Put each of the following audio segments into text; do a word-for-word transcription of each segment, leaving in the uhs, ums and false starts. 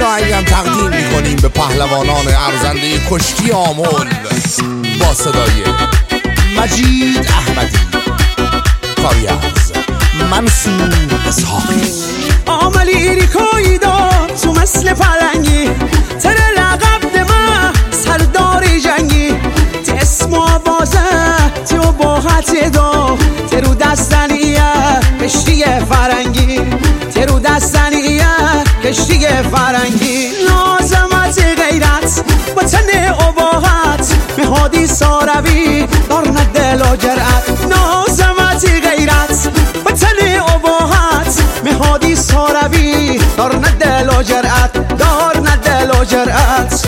این آهنگ هم تقدیم میکنیم به پهلوانان ارزنده کشتی آمل با صدای مجید احمدی، کاری از منصور اسحاقی. آملی ایریکایی دار تو مثل پلنگی، تره لقب دمه سرداری جنگی، تی اسم آوازه تیو باحت دا ترو دستنیه کشتی فرنگی، ترو دستنیه کشتی فرنگی. لازمت غیرت با تن اباحت مهادی ساروی دار ندل و جرأت، لازمت غیرت با تن اباحت مهادی ساروی دار ندل و جرأت، دار ندل و جرأت.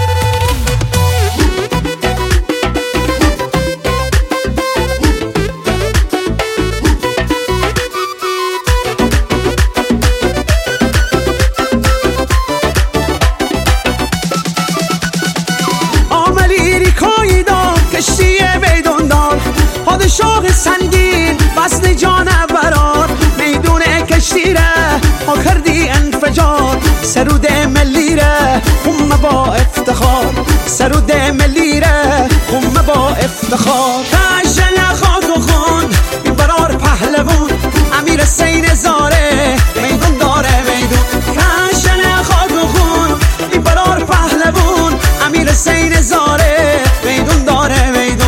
کشتی میدون دار پادشاه سنگین وزن جانوران، میدون کشتی ره ها کردی انفجار، سرود ملی ره خم با افتخار، سرود ملی ره خم با افتخار. کشل خاک و خون برار پهلوان امیر سین زاره میدون داره میدون، کشل خاک و خون برار پهلوان امیر سین زاره میدون داره میدون.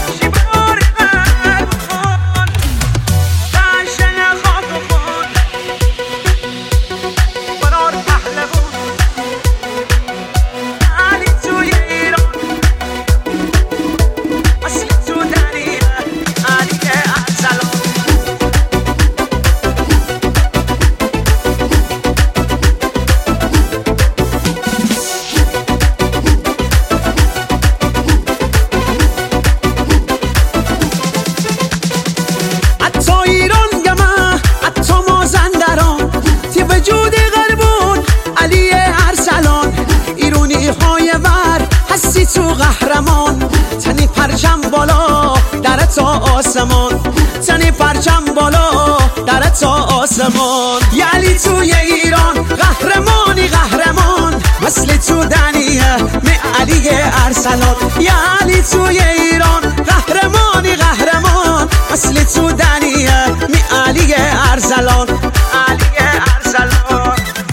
تو قهرمان تنی پرچم بالا در تا آسمان، تنی پرچم بالا در تا آسمان. یعنی توی ایران قهرمانی قهرمان مثل تو دنیه می علی ارسلان، یعنی توی ایران قهرمانی قهرمان مثل تو دنیه می علی ارسلان، علی ارسلان.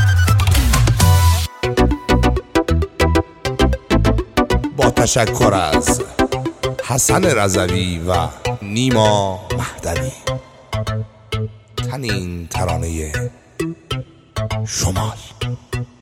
با تشکر از حسن رضوی و نیما مهدوی، تنین ترانه شمال.